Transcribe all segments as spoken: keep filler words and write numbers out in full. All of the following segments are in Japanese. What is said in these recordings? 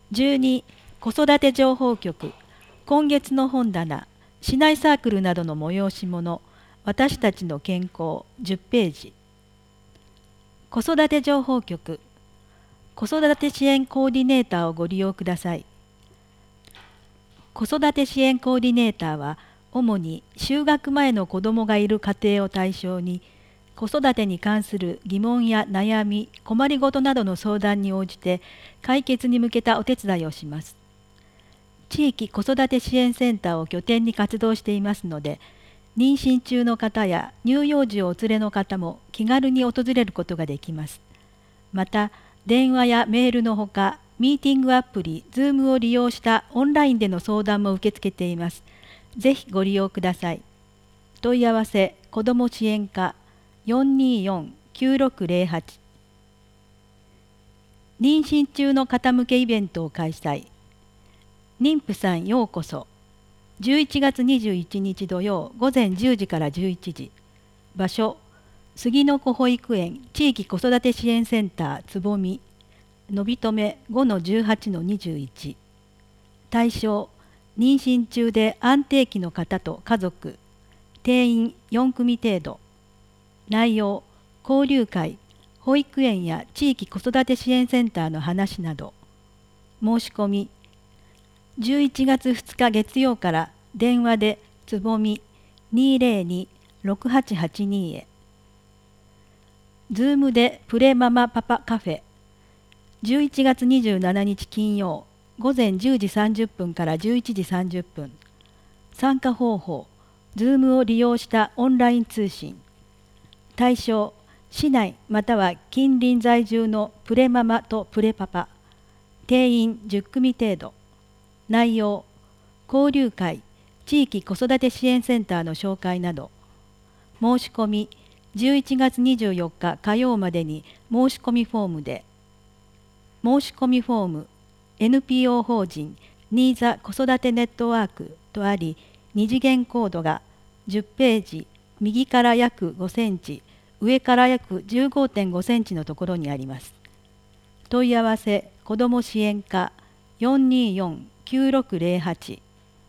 じゅうに子育て情報局今月の本棚市内サークルなどの催し物私たちの健康じゅっページ。子育て情報局子育て支援コーディネーターをご利用ください。子育て支援コーディネーターは主に就学前の子どもがいる家庭を対象に子育てに関する疑問や悩み、困りごとなどの相談に応じて解決に向けたお手伝いをします。地域子育て支援センターを拠点に活動していますので、妊娠中の方や乳幼児をお連れの方も気軽に訪れることができます。また、電話やメールのほか、ミーティングアプリ、Zoom を利用したオンラインでの相談も受け付けています。ぜひご利用ください。問い合わせ、子ども支援課 よんにーよんきゅうろくゼロはち 妊娠中の方向けイベントを開催。妊婦さんようこそ。じゅういちがつにじゅういちにち土曜午前じゅうじからじゅういちじ。場所、杉の子保育園地域子育て支援センターつぼみ。のびとめ ごのじゅうはちのにじゅういち。対象、妊娠中で安定期の方と家族。定員よんくみ程度。内容、交流会、保育園や地域子育て支援センターの話など。申し込み、じゅういちがつふつか月曜から電話でつぼみ にーぜろに ろくはちはちに へ。Zoom でプレママパパカフェ。じゅういちがつにじゅうしちにち金曜午前じゅうじさんじゅっぷんからじゅういちじさんじゅっぷん。参加方法、Zoom を利用したオンライン通信。対象、市内または近隣在住のプレママとプレパパ。定員じゅっくみ程度。内容、交流会、地域子育て支援センターの紹介など。申し込み、じゅういちがつにじゅうよっか火曜までに申し込みフォームで。申し込みフォーム、エヌピーオー 法人ニーザ子育てネットワークとあり、二次元コードがじゅっページ、右から約ごセンチ、上から約 じゅうごてんごセンチのところにあります。問い合わせ、子ども支援課 よんにーよんきゅうろくゼロはち。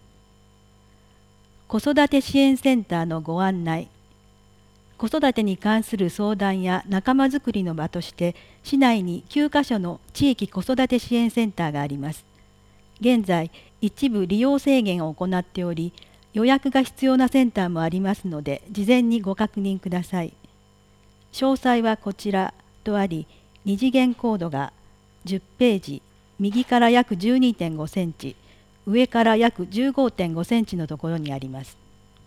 子育て支援センターのご案内。子育てに関する相談や仲間づくりの場として市内にきゅうかしょの地域子育て支援センターがあります。現在一部利用制限を行っており、予約が必要なセンターもありますので事前にご確認ください。詳細はこちらとあり、二次元コードがじゅっページ、右から約 じゅうにてんごセンチ、上から約 じゅうごてんごセンチのところにあります。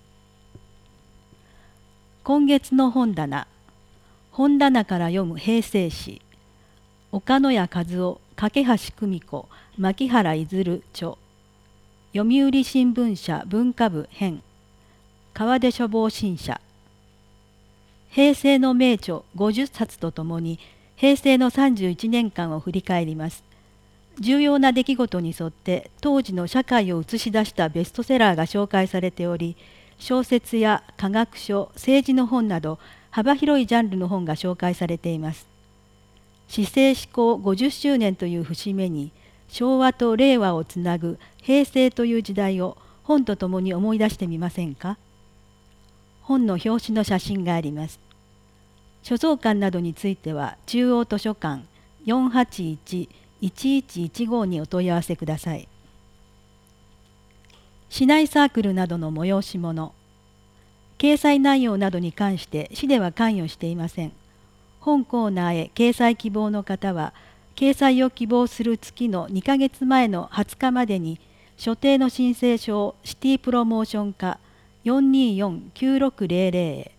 今月の本棚、本棚から読む平成史、岡野谷和夫、架橋久美子、牧原いずる著、読売新聞社文化部編、川出書房新社。平成の名著ごじゅっさつとともに平成のさんじゅういちねんかんを振り返ります。重要な出来事に沿って当時の社会を映し出したベストセラーが紹介されており、小説や科学書、政治の本など幅広いジャンルの本が紹介されています。施政施行ごじゅっしゅうねんという節目に昭和と令和をつなぐ平成という時代を本とともに思い出してみませんか。本の表紙の写真があります。所蔵館などについては中央図書館 よんはちいち いちいちいちご にお問い合わせください。市内サークルなどの催し物。掲載内容などに関して市では関与していません。本コーナーへ掲載希望の方は、掲載を希望する月のにかげつまえのはつかまでに、所定の申請書をシティプロモーション課 よんにーよんきゅうろくゼロゼロ へ。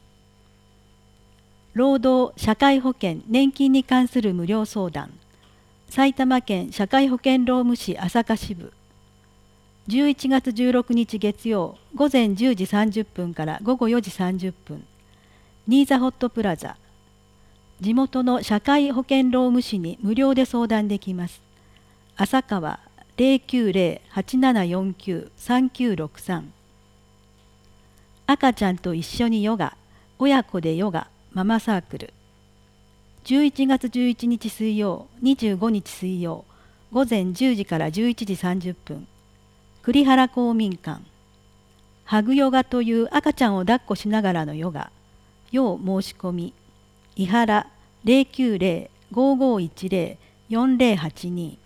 労働・社会保険・年金に関する無料相談。埼玉県社会保険労務士朝霞支部。じゅういちがつじゅうろくにち月曜午前じゅうじさんじゅっぷんからごごよじさんじゅっぷん。ニーザホットプラザ。地元の社会保険労務士に無料で相談できます。浅川 ゼロきゅうゼロ はちななよんきゅう さんきゅうろくさん。赤ちゃんと一緒にヨガ、親子でヨガ、ママサークル。じゅういちがつじゅういちにち水曜、にじゅうごにち水曜、 午前じゅうじからじゅういちじさんじゅっぷん、栗原公民館。ハグヨガという赤ちゃんを抱っこしながらのヨガ。要申し込み。伊原 ゼロきゅうゼロ ごーごーいちゼロ よんゼロはちに。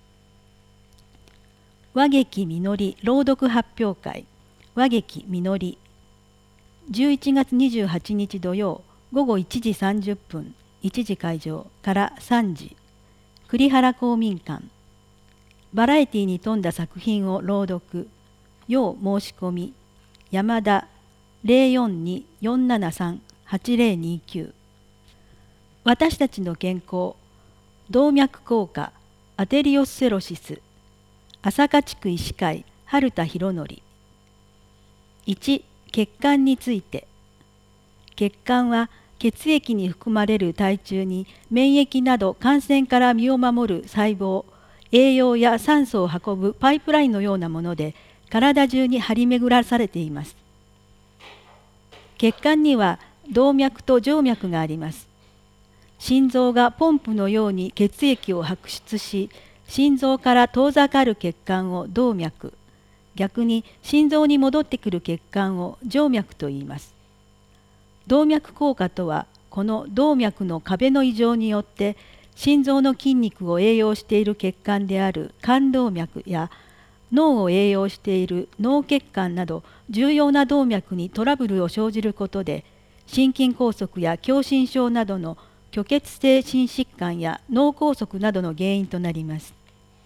和劇みのり朗読発表会。和劇みのり。じゅういちがつにじゅうはちにち土曜午後いちじさんじゅっぷん、いちじ会場からさんじ。栗原公民館。バラエティに富んだ作品を朗読。要申し込み。山田 ゼロよんに よんななさん はちゼロにきゅう。私たちの健康。動脈硬化アテリオスセロシス。朝霞地区医師会春田博則。いち、血管について。血管は血液に含まれる体中に免疫など感染から身を守る細胞、栄養や酸素を運ぶパイプラインのようなもので体中に張り巡らされています。血管には動脈と静脈があります。心臓がポンプのように血液を拍出し、心臓から遠ざかる血管を動脈、逆に心臓に戻ってくる血管を静脈と言います。動脈硬化とは、この動脈の壁の異常によって心臓の筋肉を栄養している血管である冠動脈や脳を栄養している脳血管など重要な動脈にトラブルを生じることで、心筋梗塞や狭心症などの虚血性心疾患や脳梗塞などの原因となります。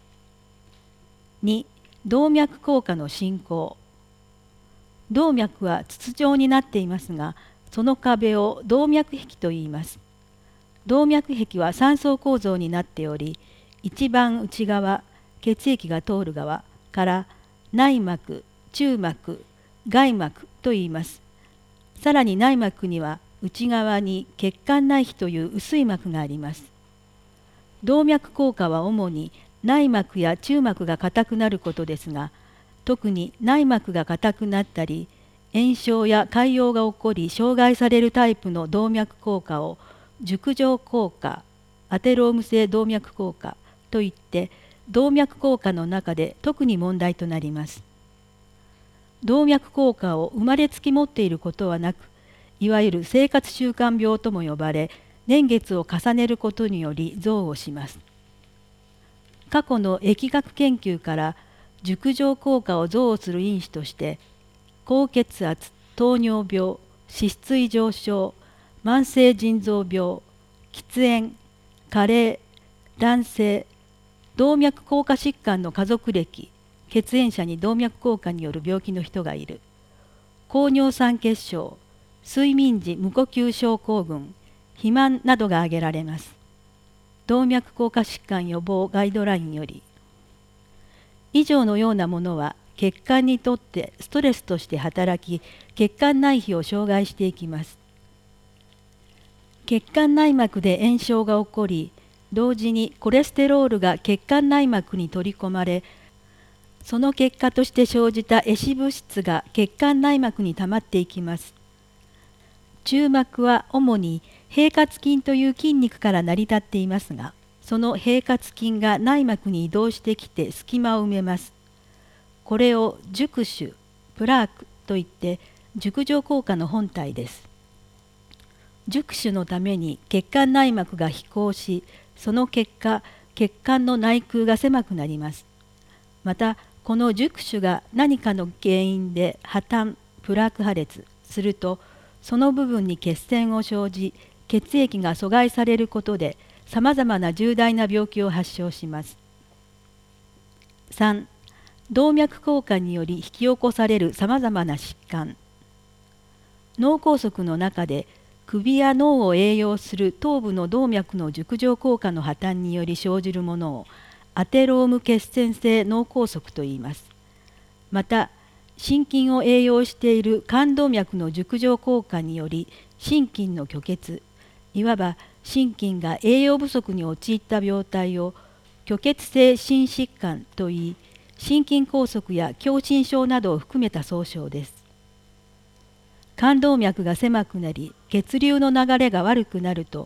に、動脈硬化の進行。動脈は筒状になっていますが、その壁を動脈壁と言います。動脈壁はさん層構造になっており、一番内側、血液が通る側から内膜、中膜、外膜と言います。さらに内膜には内側に血管内皮という薄い膜があります。動脈硬化は主に内膜や中膜が硬くなることですが、特に内膜が硬くなったり、炎症や潰瘍が起こり障害されるタイプの動脈硬化を熟状硬化、アテローム性動脈硬化といって、動脈硬化の中で特に問題となります。動脈硬化を生まれつき持っていることはなく、いわゆる生活習慣病とも呼ばれ、年月を重ねることにより増をします。過去の疫学研究から熟状硬化を増する因子として、高血圧、糖尿病、脂質異常症、慢性腎臓病、喫煙、加齢、男性、動脈硬化疾患の家族歴、血縁者に動脈硬化による病気の人がいる、高尿酸血症、睡眠時無呼吸症候群、肥満などが挙げられます。動脈硬化疾患予防ガイドラインより、以上のようなものは血管にとってストレスとして働き、血管内皮を障害していきます。血管内膜で炎症が起こり、同時にコレステロールが血管内膜に取り込まれ、その結果として生じた壊死物質が血管内膜に溜まっていきます。中膜は主に平滑筋という筋肉から成り立っていますが、その平滑筋が内膜に移動してきて隙間を埋めます。これを熟手、プラークといって熟状硬化の本体です。熟手のために血管内膜が肥厚し、その結果、血管の内腔が狭くなります。また、この熟手が何かの原因で破綻、プラーク破裂すると、その部分に血栓を生じ、血液が阻害されることで、さまざまな重大な病気を発症します。さん、動脈硬化により引き起こされるさまざまな疾患。脳梗塞の中で、首や脳を栄養する頭部の動脈の熟状硬化の破綻により生じるものをアテローム血栓性脳梗塞と言います。また、心筋を栄養している冠動脈の熟状硬化により心筋の虚血、いわば心筋が栄養不足に陥った病態を虚血性心疾患といい、心筋梗塞や狭心症などを含めた総称です。冠動脈が狭くなり、血流の流れが悪くなると、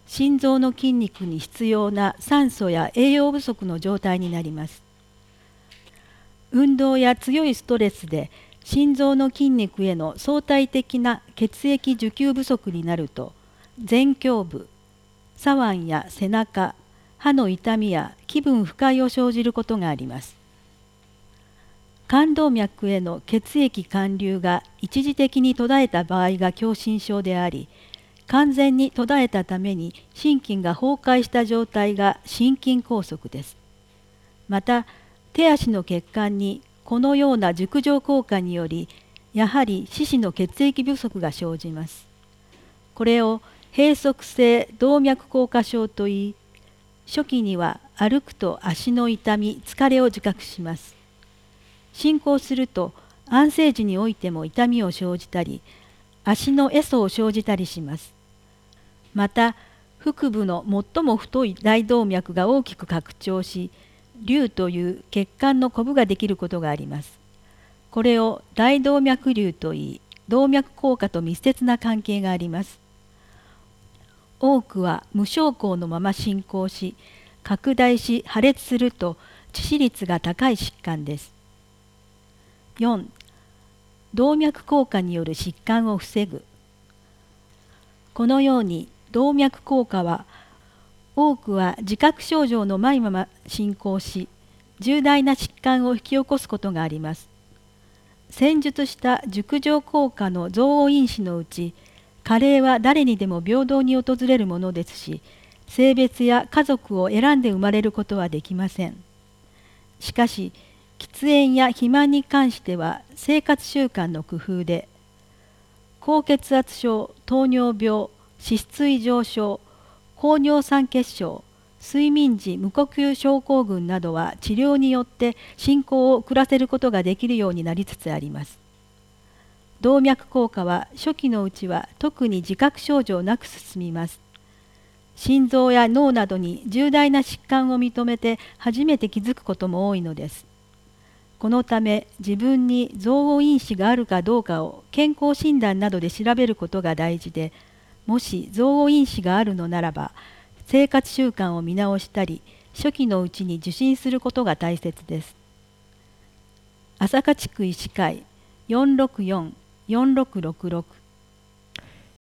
心臓の筋肉に必要な酸素や栄養不足の状態になります。運動や強いストレスで心臓の筋肉への相対的な血液受給不足になると、前胸部、左腕や背中、歯の痛みや気分不快を生じることがあります。冠動脈への血液灌流が一時的に途絶えた場合が狭心症であり、完全に途絶えたために心筋が崩壊した状態が心筋梗塞です。また、手足の血管にこのような熟女効果により、やはり四肢の血液不足が生じます。これを閉塞性動脈硬化症といい、初期には歩くと足の痛み、疲れを自覚します。進行すると安静時においても痛みを生じたり、足の壊疽を生じたりします。また、腹部の最も太い大動脈が大きく拡張し、瘤という血管のコブができることがあります。これを大動脈瘤といい、動脈硬化と密接な関係があります。多くは無症候のまま進行し、拡大し破裂すると致死率が高い疾患です。よん. 動脈硬化による疾患を防ぐ。このように動脈硬化は多くは自覚症状のないまま進行し、重大な疾患を引き起こすことがあります。戦術した熟女効果の増悪因子のうち、加齢は誰にでも平等に訪れるものですし、性別や家族を選んで生まれることはできません。しかし、喫煙や肥満に関しては生活習慣の工夫で、高血圧症、糖尿病、脂質異常症、高尿酸血症、睡眠時無呼吸症候群などは治療によって進行を遅らせることができるようになりつつあります。動脈硬化は初期のうちは特に自覚症状なく進みます。心臓や脳などに重大な疾患を認めて初めて気づくことも多いのです。このため自分に増悪因子があるかどうかを健康診断などで調べることが大事で、もし増悪因子があるのならば、生活習慣を見直したり、初期のうちに受診することが大切です。朝霞地区医師会よんろくよん よんろくろくろく